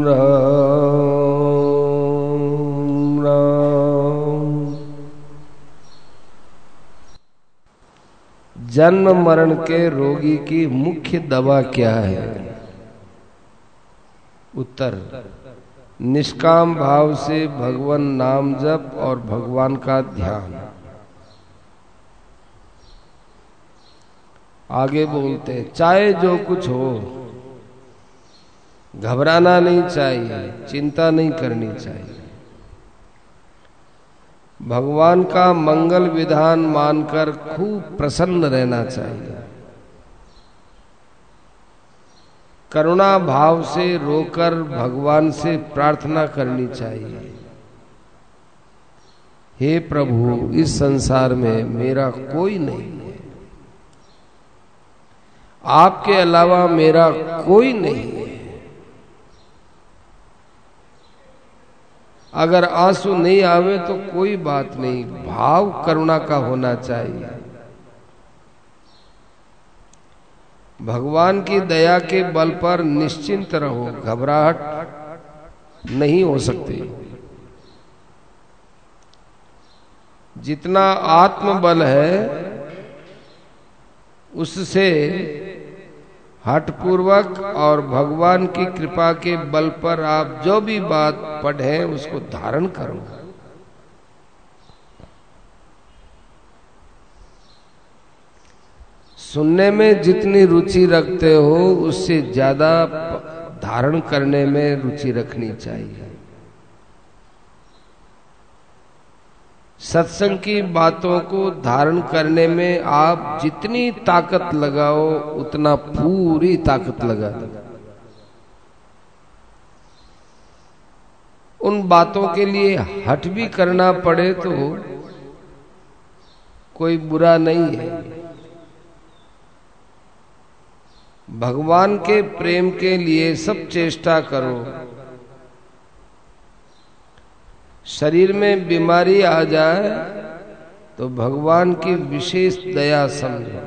राम राम। जन्म मरण के रोगी की मुख्य दवा क्या है? उत्तर, निष्काम भाव से भगवान नाम जप और भगवान का ध्यान। आगे बोलते, चाहे जो कुछ हो घबराना नहीं चाहिए, चिंता नहीं करनी चाहिए। भगवान का मंगल विधान मानकर खूब प्रसन्न रहना चाहिए। करुणा भाव से रोकर भगवान से प्रार्थना करनी चाहिए, हे प्रभु इस संसार में मेरा कोई नहीं है, आपके अलावा मेरा कोई नहीं है। अगर आंसू नहीं आवे तो कोई बात नहीं, भाव करुणा का होना चाहिए। भगवान की दया के बल पर निश्चिंत रहो, घबराहट नहीं हो सकती। जितना आत्मबल है उससे हठपूर्वक और भगवान की कृपा के बल पर आप जो भी बात पढ़े उसको धारण करो। सुनने में जितनी रुचि रखते हो उससे ज्यादा धारण करने में रुचि रखनी चाहिए। सत्संग की बातों को धारण करने में आप जितनी ताकत लगाओ उतना पूरी ताकत लगा दो। उन बातों के लिए हठ भी करना पड़े तो कोई बुरा नहीं है। भगवान के प्रेम के लिए सब चेष्टा करो। शरीर में बीमारी आ जाए तो भगवान की विशेष दया समझो।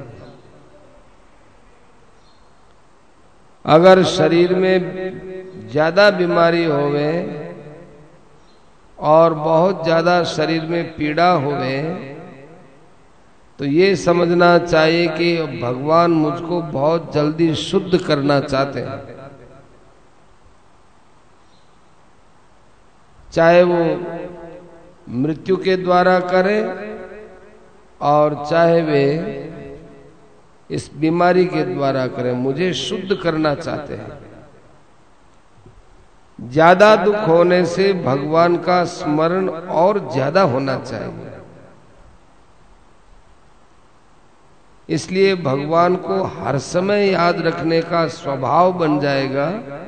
अगर शरीर में ज्यादा बीमारी होवे और बहुत ज्यादा शरीर में पीड़ा होवे तो ये समझना चाहिए कि भगवान मुझको बहुत जल्दी शुद्ध करना चाहते हैं। चाहे वो मृत्यु के द्वारा करे और चाहे वे इस बीमारी के द्वारा करे, मुझे शुद्ध करना चाहते हैं। ज्यादा दुख होने से भगवान का स्मरण और ज्यादा होना चाहिए। इसलिए भगवान को हर समय याद रखने का स्वभाव बन जाएगा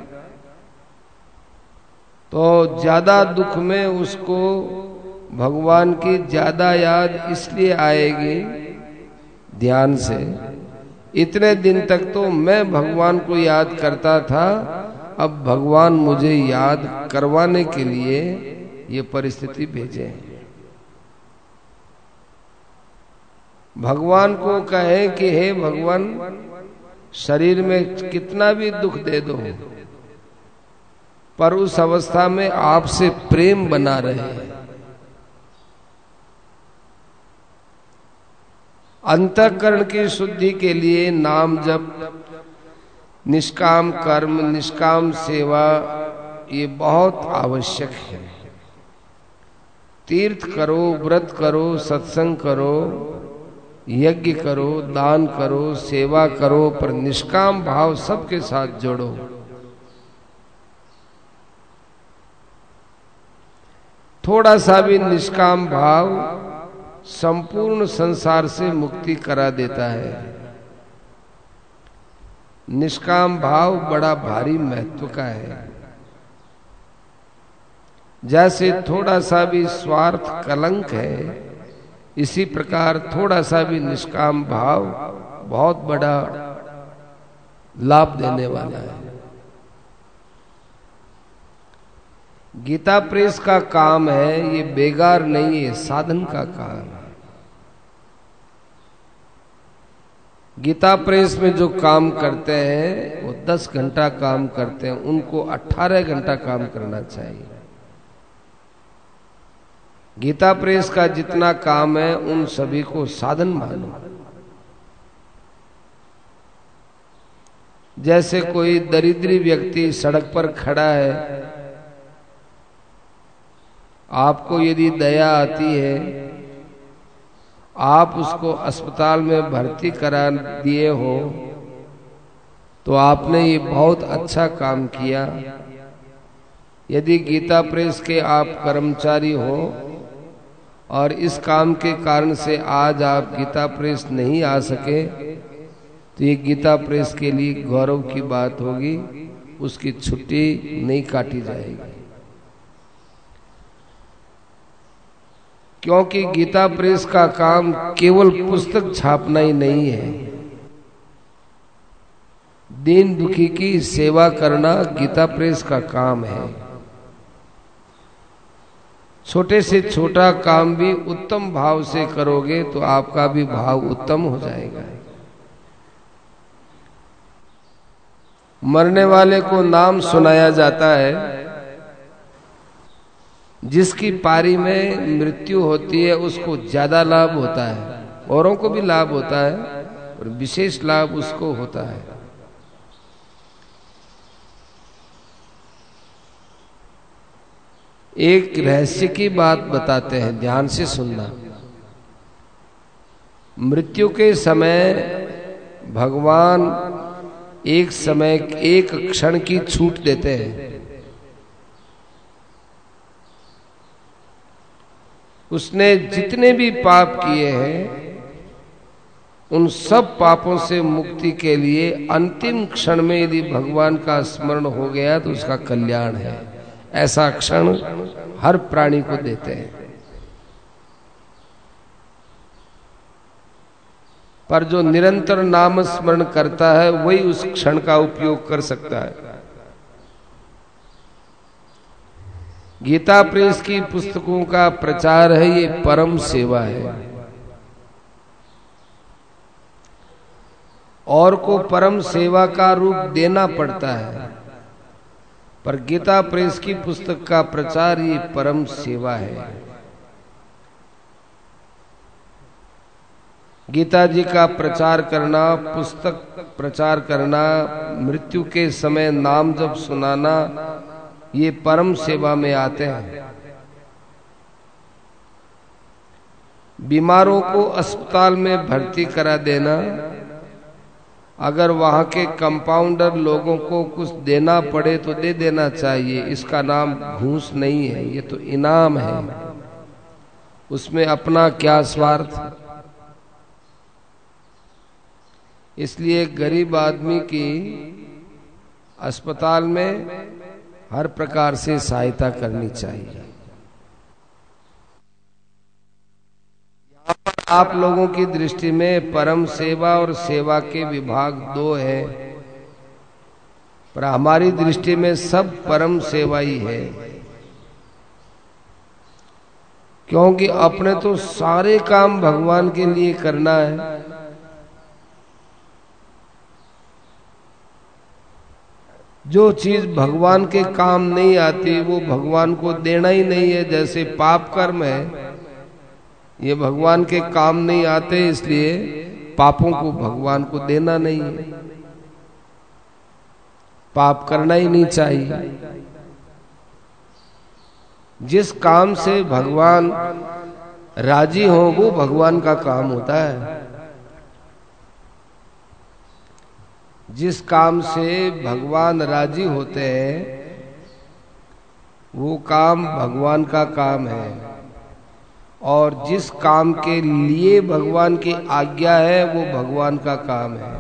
तो ज्यादा दुख में उसको भगवान की ज्यादा याद इसलिए आएगी ध्यान से। इतने दिन तक तो मैं भगवान को याद करता था, अब भगवान मुझे याद करवाने के लिए ये परिस्थिति भेजे। भगवान को कहे कि हे भगवान शरीर में कितना भी दुख दे दो पर उस अवस्था में आपसे प्रेम बना रहे। अंतःकरण की शुद्धि के लिए नाम जप, निष्काम कर्म, निष्काम सेवा ये बहुत आवश्यक है। तीर्थ करो, व्रत करो, सत्संग करो, यज्ञ करो, दान करो, सेवा करो, पर निष्काम भाव सबके साथ जोड़ो। थोड़ा सा भी निष्काम भाव संपूर्ण संसार से मुक्ति करा देता है। निष्काम भाव बड़ा भारी महत्व का है। जैसे थोड़ा सा भी स्वार्थ कलंक है, इसी प्रकार थोड़ा सा भी निष्काम भाव बहुत बड़ा लाभ देने वाला है। गीता प्रेस का काम है, ये बेगार नहीं है, साधन का काम है। गीता प्रेस में जो काम करते हैं वो 10 घंटा काम करते हैं, उनको 18 घंटा काम करना चाहिए। गीता प्रेस का जितना काम है उन सभी को साधन मानो। जैसे कोई दरिद्री व्यक्ति सड़क पर खड़ा है, आपको यदि दया आती है, आप उसको अस्पताल में भर्ती करा दिए हो, तो आपने ये बहुत अच्छा काम किया। यदि गीता प्रेस के आप कर्मचारी हो और इस काम के कारण से आज आप गीता प्रेस नहीं आ सके, तो ये गीता प्रेस के लिए गौरव की बात होगी, उसकी छुट्टी नहीं काटी जाएगी। क्योंकि गीता प्रेस का काम केवल पुस्तक छापना ही नहीं है, दीन दुखी की सेवा करना गीता प्रेस का काम है। छोटे से छोटा काम भी उत्तम भाव से करोगे तो आपका भी भाव उत्तम हो जाएगा। मरने वाले को नाम सुनाया जाता है, जिसकी पारी में मृत्यु होती है उसको ज्यादा लाभ होता है, औरों को भी लाभ होता है और विशेष लाभ उसको होता है। एक रहस्य की बात बताते हैं, ध्यान से सुनना। मृत्यु के समय भगवान एक समय एक क्षण की छूट देते हैं। उसने जितने भी पाप किए हैं उन सब पापों से मुक्ति के लिए अंतिम क्षण में यदि भगवान का स्मरण हो गया तो उसका कल्याण है। ऐसा क्षण हर प्राणी को देते हैं, पर जो निरंतर नाम स्मरण करता है वही उस क्षण का उपयोग कर सकता है। गीता प्रेस की पुस्तकों का प्रचार है, ये परम सेवा है। और को परम सेवा का रूप देना पड़ता है, पर गीता प्रेस की पुस्तक का प्रचार ये परम सेवा है। गीता जी का प्रचार करना, पुस्तक प्रचार करना, मृत्यु के समय नाम जप सुनाना, ये परम सेवा में आते हैं। बीमारों को अस्पताल में भर्ती करा देना, अगर वहां के कंपाउंडर लोगों को कुछ देना पड़े तो दे देना चाहिए। इसका नाम घूस नहीं है, ये तो इनाम है। उसमें अपना क्या स्वार्थ। इसलिए गरीब आदमी की अस्पताल में हर प्रकार से सहायता करनी चाहिए। आप लोगों की दृष्टि में परम सेवा और सेवा के विभाग दो है, पर हमारी दृष्टि में सब परम सेवा ही है। क्योंकि अपने तो सारे काम भगवान के लिए करना है। जो चीज भगवान के काम नहीं आती वो भगवान को देना ही नहीं है। जैसे पाप कर्म है, ये भगवान के काम नहीं आते, इसलिए पापों को भगवान को देना नहीं है। पाप करना ही नहीं चाहिए। जिस काम से भगवान राजी हो वो भगवान का काम होता है। जिस काम से भगवान राजी होते हैं वो काम भगवान का काम है, और जिस काम के लिए भगवान की आज्ञा है वो भगवान का काम है।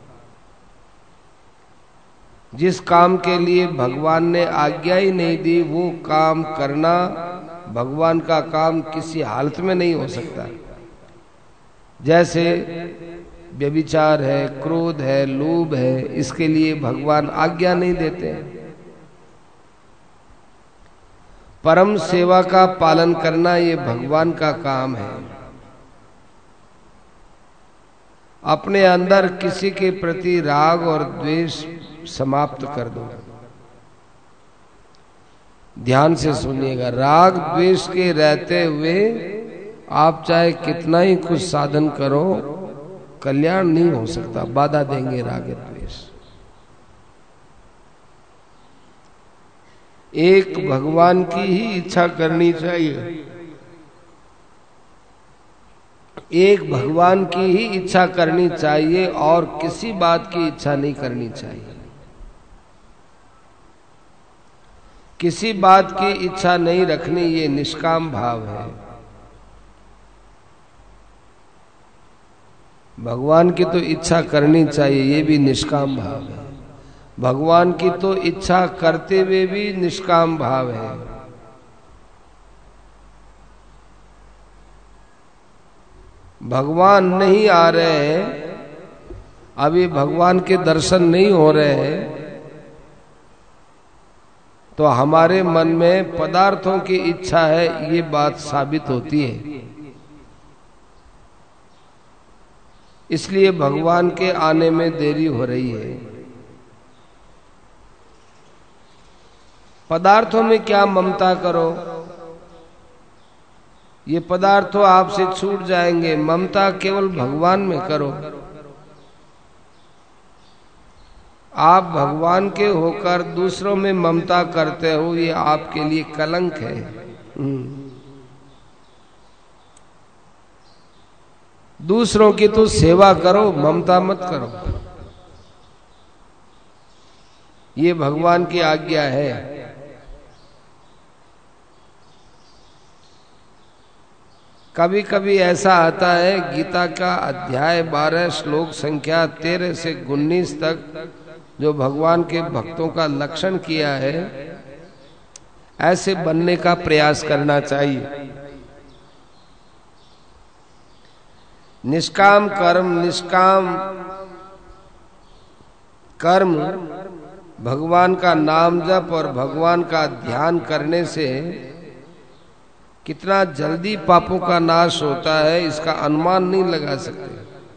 जिस काम के लिए भगवान ने आज्ञा ही नहीं दी वो काम करना भगवान का काम किसी हालत में नहीं हो सकता। जैसे व्यभिचार है, क्रोध है, लोभ है, इसके लिए भगवान आज्ञा नहीं देते हैं। परम सेवा का पालन करना ये भगवान का काम है। अपने अंदर किसी के प्रति राग और द्वेष समाप्त कर दो। ध्यान से सुनिएगा, राग द्वेष के रहते हुए आप चाहे कितना ही कुछ साधन करो, कल्याण नहीं हो सकता, बाधा देंगे राग द्वेष। एक भगवान की ही इच्छा करनी चाहिए, एक भगवान की ही इच्छा करनी चाहिए और किसी बात की इच्छा नहीं करनी चाहिए। किसी बात की इच्छा नहीं रखनी, ये निष्काम भाव है। भगवान की तो इच्छा करनी चाहिए, ये भी निष्काम भाव है। भगवान की तो इच्छा करते हुए भी निष्काम भाव है। भगवान नहीं आ रहे हैं, अभी भगवान के दर्शन नहीं हो रहे हैं, तो हमारे मन में पदार्थों की इच्छा है, ये बात साबित होती है। इसलिए भगवान के आने में देरी हो रही है। पदार्थों में क्या ममता करो, ये पदार्थ तो आपसे छूट जाएंगे। ममता केवल भगवान में करो। आप भगवान के होकर दूसरों में ममता करते हो, ये आपके लिए कलंक है। दूसरों की तो सेवा करो, ममता मत करो, ये भगवान की आज्ञा है। कभी कभी ऐसा आता है, गीता का अध्याय 12 श्लोक संख्या 13 से 19 तक जो भगवान के भक्तों का लक्षण किया है, ऐसे बनने का प्रयास करना चाहिए। निष्काम कर्म भगवान का नाम जप और भगवान का ध्यान करने से कितना जल्दी पापों का नाश होता है, इसका अनुमान नहीं लगा सकते।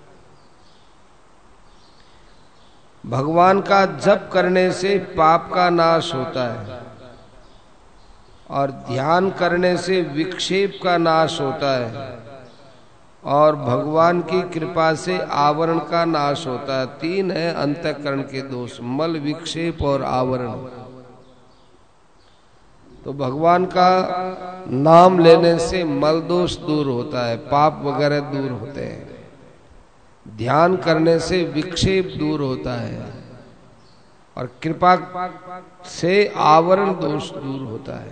भगवान का जप करने से पाप का नाश होता है और ध्यान करने से विक्षेप का नाश होता है और भगवान की कृपा से आवरण का नाश होता है। 3 है अंतःकरण के दोष, मल, विक्षेप और आवरण। तो भगवान का नाम लेने से मल दोष दूर होता है, पाप वगैरह दूर होते हैं। ध्यान करने से विक्षेप दूर होता है और कृपा से आवरण दोष दूर होता है।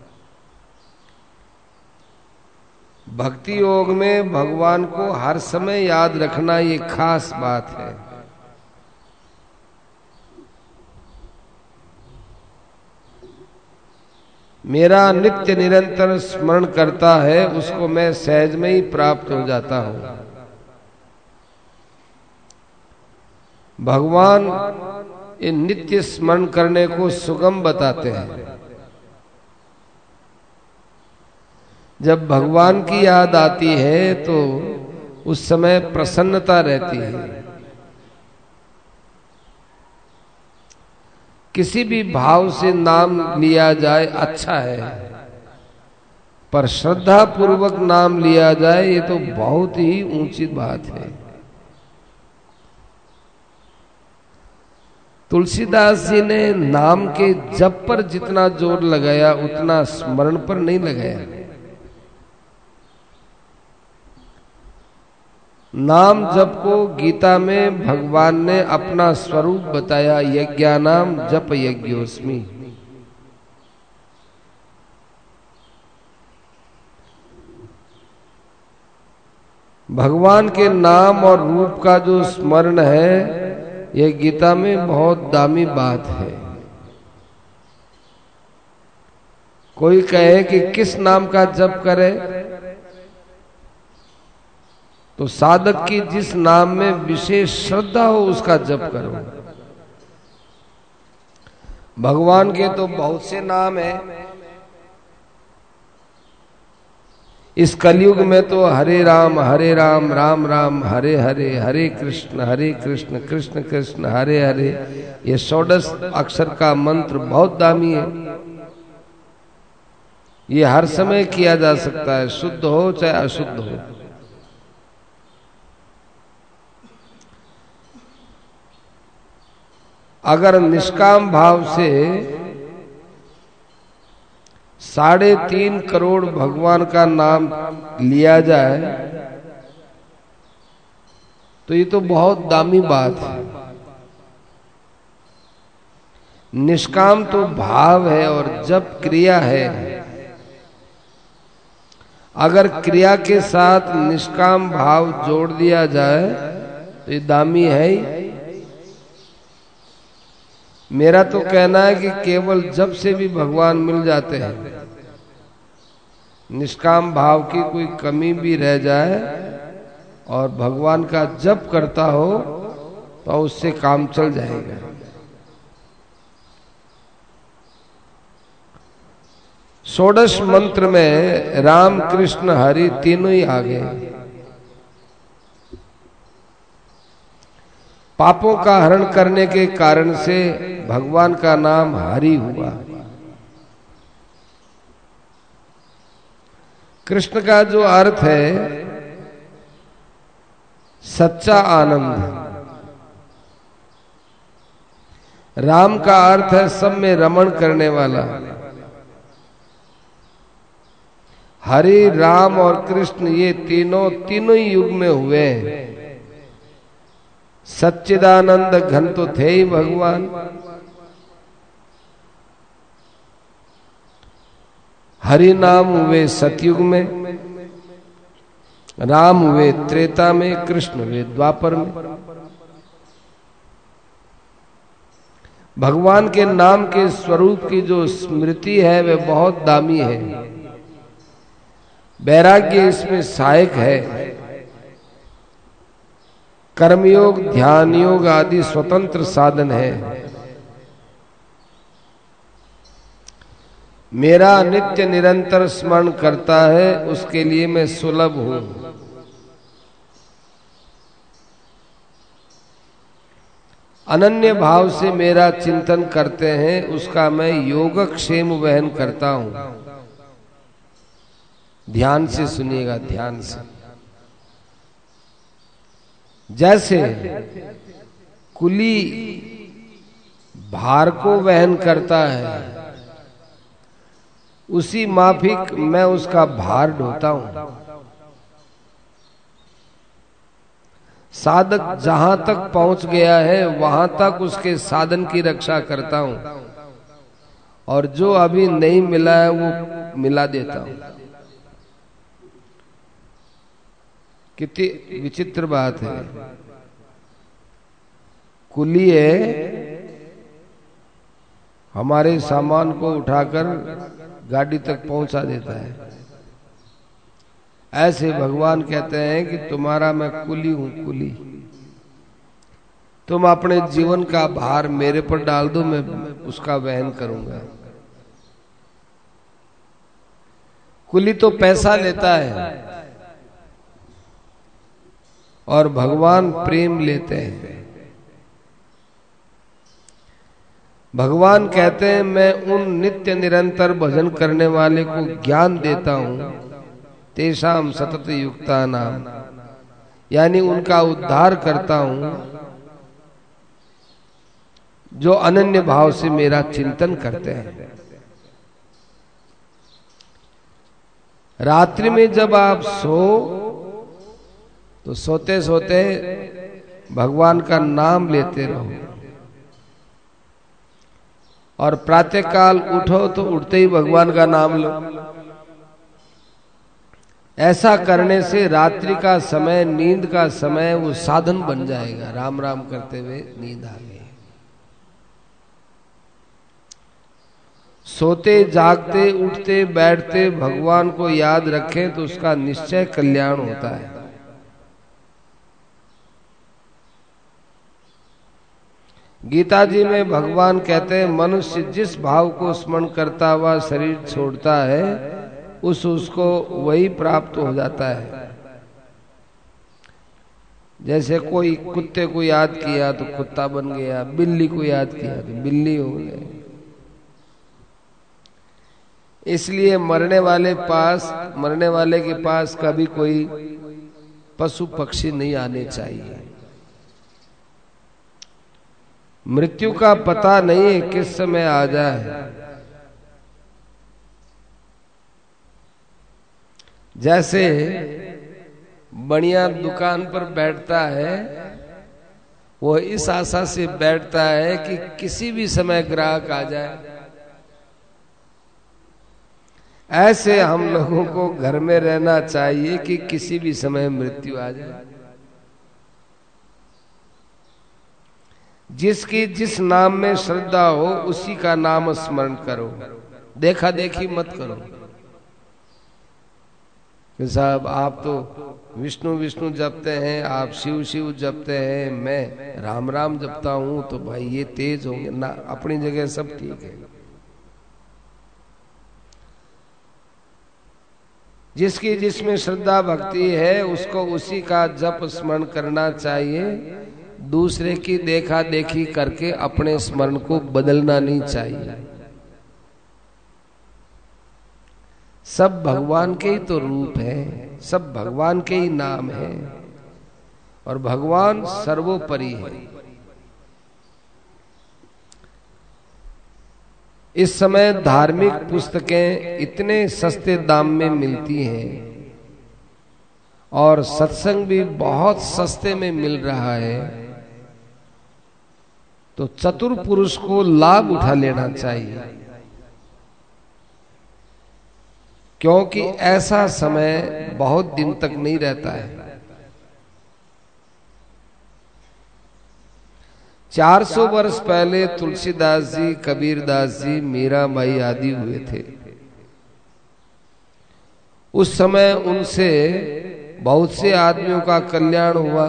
भक्ति योग में भगवान को हर समय याद रखना ये खास बात है। मेरा नित्य निरंतर स्मरण करता है, उसको मैं सहज में ही प्राप्त हो जाता हूं। भगवान इन नित्य स्मरण करने को सुगम बताते हैं। जब भगवान की याद आती है तो उस समय प्रसन्नता रहती है। किसी भी भाव से नाम लिया जाए अच्छा है, पर श्रद्धा पूर्वक नाम लिया जाए ये तो बहुत ही ऊंची बात है। तुलसीदास जी ने नाम के जप पर जितना जोर लगाया उतना स्मरण पर नहीं लगाया। नाम जप को गीता में भगवान ने अपना स्वरूप बताया, यज्ञानाम जप यज्ञोस्मि। भगवान के नाम और रूप का जो स्मरण है, यह गीता में बहुत दामी बात है। कोई कहे कि किस नाम का जप करे, तो साधक की जिस नाम में विशेष श्रद्धा हो उसका जप करो। भगवान के तो बहुत से नाम हैं, इस कलयुग में तो हरे राम राम राम हरे हरे, हरे कृष्ण कृष्ण कृष्ण हरे हरे, ये 16 अक्षर का मंत्र बहुत दामी है। ये हर समय किया जा सकता है, शुद्ध हो चाहे अशुद्ध हो। अगर निष्काम भाव से 3.5 करोड़ भगवान का नाम लिया जाए तो ये तो बहुत दामी बात है। निष्काम तो भाव है और जब क्रिया है, अगर क्रिया के साथ निष्काम भाव जोड़ दिया जाए तो ये दामी है ही। मेरा तो कहना है कि केवल जब से भी भगवान मिल जाते हैं, निष्काम भाव की कोई कमी भी रह जाए और भगवान का जप करता हो तो उससे काम चल जाएगा। षोडश मंत्र में राम कृष्ण हरि तीनों ही आ गए। पापों का हरण करने के कारण से भगवान का नाम हरि हुआ। कृष्ण का जो अर्थ है सच्चा आनंद, राम का अर्थ है सब में रमण करने वाला। हरि, राम और कृष्ण ये तीनों ही युग में हुए हैं। सच्चिदानंद घन तो थे ही भगवान। हरि नाम हुए सतयुग में, राम हुए त्रेता में, कृष्ण हुए द्वापर में। भगवान के नाम के स्वरूप की जो स्मृति है वह बहुत दामी है। वैराग्य इसमें सहायक है। कर्मयोग, ध्यान योग आदि स्वतंत्र साधन है। मेरा नित्य निरंतर स्मरण करता है उसके लिए मैं सुलभ हूं। अनन्य भाव से मेरा चिंतन करते हैं उसका मैं योगक्षेम वहन करता हूं। ध्यान से सुनिएगा, ध्यान से। जैसे कुली भार को वहन करता है उसी माफिक मैं उसका भार ढोता हूं। साधक जहां तक पहुंच गया है वहां तक उसके साधन की रक्षा करता हूं और जो अभी नहीं मिला है वो मिला देता हूं। कितनी विचित्र बात है। कुली है, हमारे सामान को उठाकर गाड़ी तक पहुंचा देता है। ऐसे भगवान कहते हैं कि तुम्हारा मैं कुली हूं, कुली। तुम अपने जीवन का भार मेरे पर डाल दो, मैं उसका वहन करूंगा। कुली तो पैसा लेता है और भगवान प्रेम लेते हैं। भगवान कहते हैं मैं उन नित्य निरंतर भजन करने वाले को ज्ञान देता हूं, तेषाम सतत युक्ता नाम, यानी उनका उद्धार करता हूं जो अनन्य भाव से मेरा चिंतन करते हैं। रात्रि में जब आप सो तो सोते सोते भगवान का नाम लेते रहो और प्रातःकाल उठो तो उठते ही भगवान का नाम लो। ऐसा करने से रात्रि का समय, नींद का समय वो साधन बन जाएगा। राम राम करते हुए नींद आ गई। सोते जागते उठते बैठते भगवान को याद रखें तो उसका निश्चय कल्याण होता है। गीता जी में भगवान कहते हैं मनुष्य जिस भाव को स्मरण करता हुआ शरीर छोड़ता है उसको वही प्राप्त हो जाता है। जैसे कोई कुत्ते को याद किया तो कुत्ता बन गया, बिल्ली को याद किया तो बिल्ली हो गए। इसलिए मरने वाले के पास कभी कोई पशु पक्षी नहीं आने चाहिए। मृत्यु का पता नहीं किस समय आ जाए। जैसे बढ़िया दुकान पर बैठता है, वो इस आशा से बैठता है कि किसी भी समय ग्राहक आ जाए। ऐसे हम लोगों को घर में रहना चाहिए कि किसी भी समय मृत्यु आ जाए। जिसकी जिस नाम में श्रद्धा हो उसी का नाम स्मरण करो, देखा देखी मत करो कि साहब आप तो विष्णु विष्णु जपते हैं, आप शिव शिव जपते हैं, मैं राम राम जपता हूं, तो भाई ये तेज होंगे ना। अपनी जगह सब ठीक है। जिसकी जिसमें श्रद्धा भक्ति है उसको उसी का जप स्मरण करना चाहिए। दूसरे की देखा देखी करके अपने स्मरण को बदलना नहीं चाहिए। सब भगवान के ही तो रूप है, सब भगवान के ही नाम है और भगवान सर्वोपरि है। इस समय धार्मिक पुस्तकें इतने सस्ते दाम में मिलती हैं और सत्संग भी बहुत सस्ते में मिल रहा है, तो चतुर पुरुष को लाभ उठा लेना चाहिए, क्योंकि ऐसा समय बहुत दिन तक नहीं रहता है। 400 वर्ष पहले तुलसीदास जी, कबीरदास जी, मीराबाई आदि हुए थे। उस समय उनसे बहुत से आदमियों का कल्याण हुआ।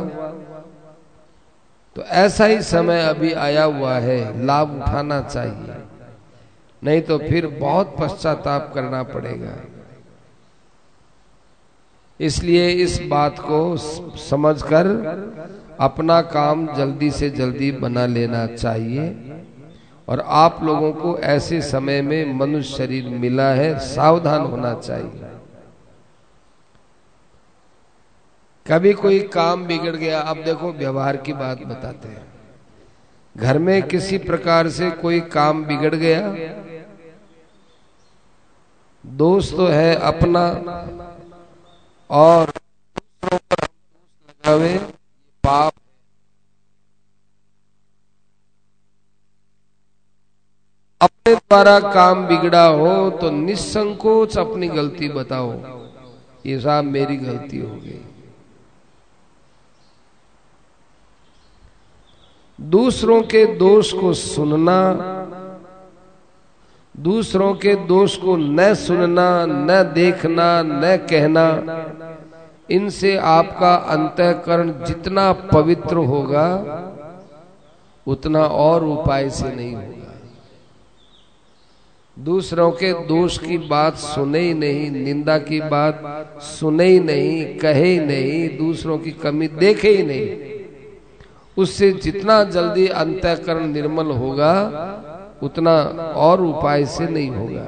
तो ऐसा ही समय अभी आया हुआ है, लाभ उठाना चाहिए, नहीं तो फिर बहुत पश्चाताप करना पड़ेगा। इसलिए इस बात को समझकर अपना काम जल्दी से जल्दी बना लेना चाहिए। और आप लोगों को ऐसे समय में मनुष्य शरीर मिला है, सावधान होना चाहिए। कभी कोई काम बिगड़ गया, अब देखो व्यवहार की बात बताते हैं। घर में किसी प्रकार से कोई काम बिगड़ गया, दोष तो है अपना और दूसरों पर लगावे पाप। अपने द्वारा काम बिगड़ा हो तो निसंकोच अपनी गलती बताओ, ये साहब मेरी गलती हो गई। दूसरों के दोष को सुनना, दूसरों के दोष को न सुनना, न देखना, न कहना, इनसे आपका अंतःकरण जितना पवित्र होगा उतना और उपाय से नहीं होगा। दूसरों के दोष की बात सुने ही नहीं, निंदा की बात सुने ही नहीं, कहे ही नहीं, दूसरों की कमी देखे ही नहीं, उससे जितना जल्दी अंतःकरण निर्मल होगा उतना और उपाय से नहीं होगा।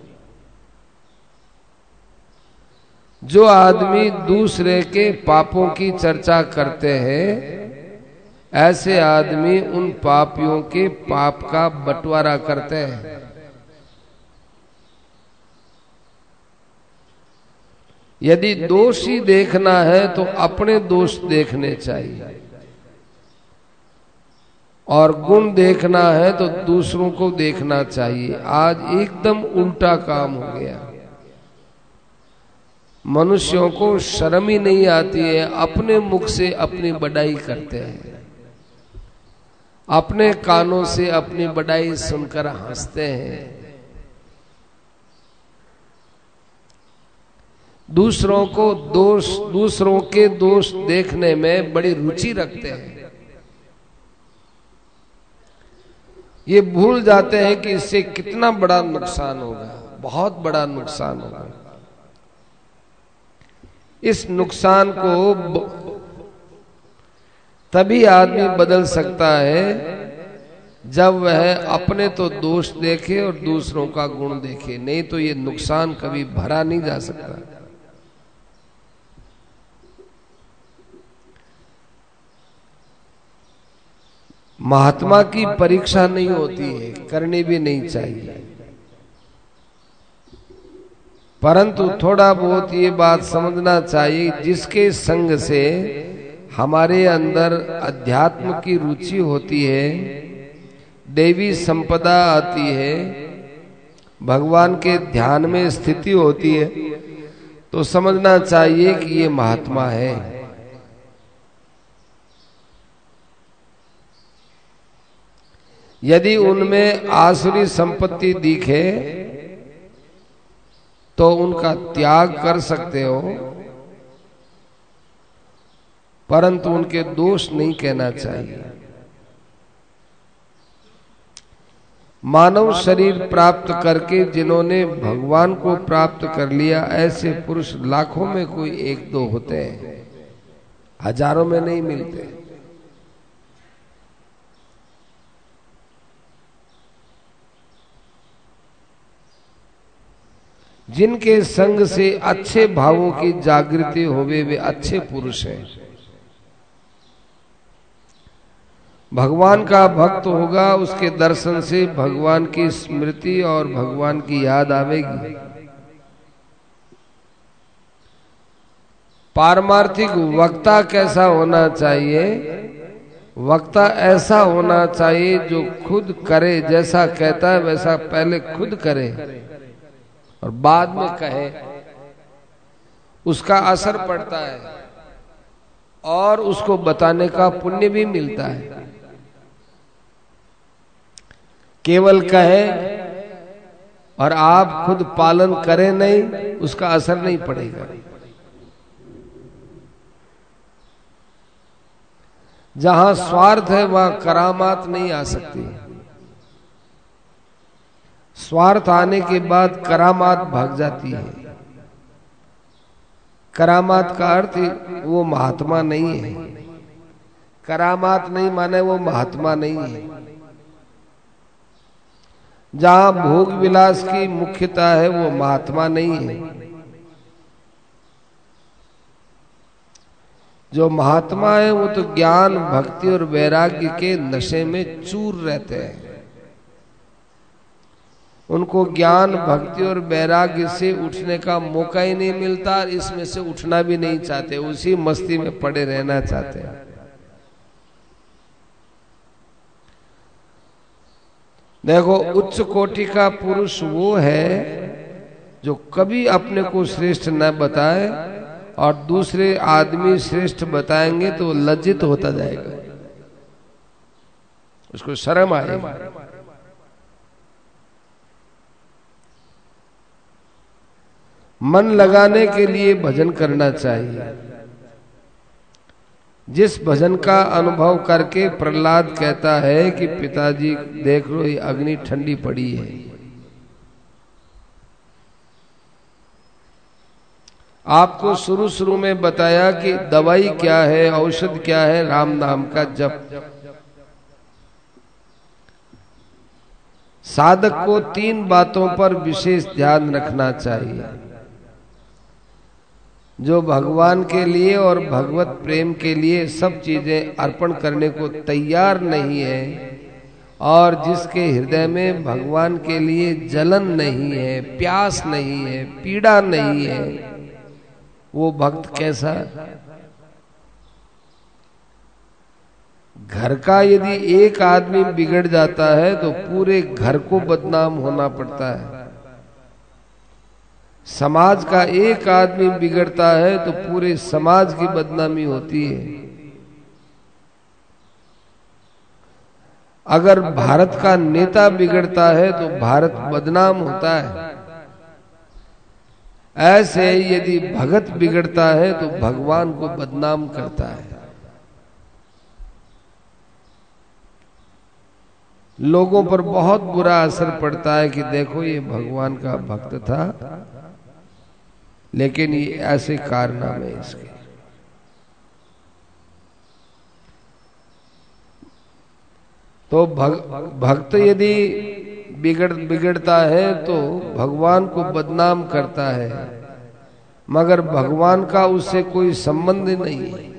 जो आदमी दूसरे के पापों की चर्चा करते हैं, ऐसे आदमी उन पापियों के पाप का बंटवारा करते हैं। यदि दोष ही देखना है तो अपने दोष देखने चाहिए, और गुण देखना है तो दूसरों को देखना चाहिए। आज एकदम उल्टा काम हो गया। मनुष्यों को शर्म ही नहीं आती है, अपने मुख से अपनी बड़ाई करते हैं, अपने कानों से अपनी बड़ाई सुनकर हंसते हैं, दूसरों के दोष देखने में बड़ी रुचि रखते हैं। ये भूल जाते हैं कि इससे कितना बड़ा नुकसान होगा, बहुत बड़ा नुकसान होगा। इस नुकसान को तभी आदमी बदल सकता है जब वह अपने तो दोष देखे और दूसरों का गुण देखे, नहीं तो ये नुकसान कभी भरा नहीं जा सकता। महात्मा की परीक्षा नहीं होती है, करनी भी नहीं चाहिए, परंतु थोड़ा बहुत ये बात समझना चाहिए, जिसके संग से हमारे अंदर अध्यात्म की रुचि होती है, देवी संपदा आती है, भगवान के ध्यान में स्थिति होती है, तो समझना चाहिए कि ये महात्मा है। यदि उनमें आसुरी संपत्ति दिखे तो उनका त्याग कर सकते हो, परंतु उनके दोष नहीं कहना चाहिए। मानव शरीर प्राप्त करके जिन्होंने भगवान को प्राप्त कर लिया, ऐसे पुरुष लाखों में कोई एक दो होते हैं, हजारों में नहीं मिलते। जिनके संग से अच्छे भावों की जागृति होवे वे अच्छे पुरुष हैं। भगवान का भक्त होगा, उसके दर्शन से भगवान की स्मृति और भगवान की याद आवेगी। पारमार्थिक वक्ता कैसा होना चाहिए? वक्ता ऐसा होना चाहिए जो खुद करे, जैसा कहता है वैसा पहले खुद करे और बाद में कहे, उसका असर पड़ता है और उसको बताने का पुण्य भी मिलता है। केवल कहे और आप खुद पालन करें नहीं, उसका असर नहीं पड़ेगा। जहां स्वार्थ है वहां करामात नहीं आ सकती। स्वार्थ आने के बाद करामात भाग जाती है। करामात का अर्थ वो महात्मा नहीं है। करामात नहीं माने वो महात्मा नहीं है। जहां भोग विलास की मुख्यता है वो महात्मा नहीं है। जो महात्मा है वो तो ज्ञान, भक्ति और वैराग्य के नशे में चूर रहते हैं। उनको ज्ञान, भक्ति और वैराग्य से उठने का मौका ही नहीं मिलता, इसमें से उठना भी नहीं चाहते, उसी मस्ती में पड़े रहना चाहते हैं। देखो, उच्च कोटि का पुरुष वो है जो कभी अपने को श्रेष्ठ न बताए और दूसरे आदमी श्रेष्ठ बताएंगे तो लज्जित होता जाएगा, उसको शर्म आएगी। मन लगाने के लिए भजन करना चाहिए। जिस भजन का अनुभव करके प्रहलाद कहता है कि पिताजी देख लो ये अग्नि ठंडी पड़ी है। आपको शुरू शुरू में बताया कि दवाई क्या है, औषध क्या है, राम नाम का जप। साधक को 3 बातों पर विशेष ध्यान रखना चाहिए। जो भगवान के लिए और भगवत प्रेम के लिए सब चीजें अर्पण करने को तैयार नहीं है और जिसके हृदय में भगवान के लिए जलन नहीं है, प्यास नहीं है, पीड़ा नहीं है, वो भक्त कैसा? घर का यदि एक आदमी बिगड़ जाता है तो पूरे घर को बदनाम होना पड़ता है। समाज का एक आदमी बिगड़ता है तो पूरे समाज की बदनामी होती है। अगर भारत का नेता बिगड़ता है तो भारत बदनाम होता है। ऐसे यदि भगत बिगड़ता है तो भगवान को बदनाम करता है। लोगों पर बहुत बुरा असर पड़ता है कि देखो ये भगवान का भक्त था लेकिन ये ऐसे कारनामे इसके। तो भक्त यदि बिगड़ता है तो भगवान को बदनाम करता है, मगर भगवान का उससे कोई संबंध नहीं है।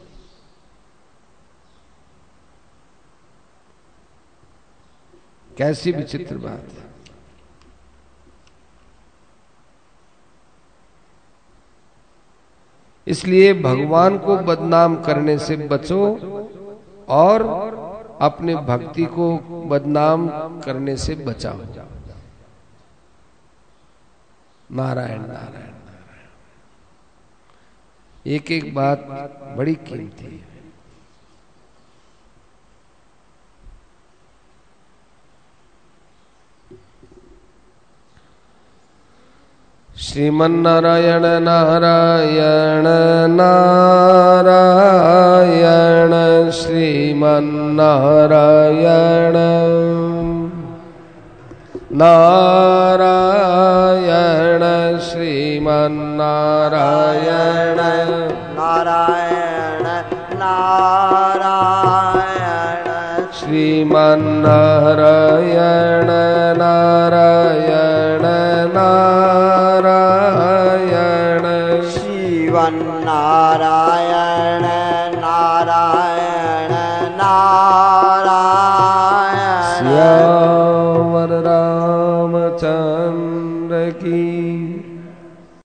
कैसी विचित्र बात है। इसलिए भगवान को बदनाम करने से बचो और अपने भक्ति को बदनाम करने से बचाओ। नारायण नारायण नारायण। एक एक बात बड़ी कीमती है। श्रीमन्नारायण नारायण नारायण श्रीमन्नारायण नारायण श्रीमन्नारायण नारायण नारायण श्रीमन्नारायण नारायण नारायण श्रीमन्नारायण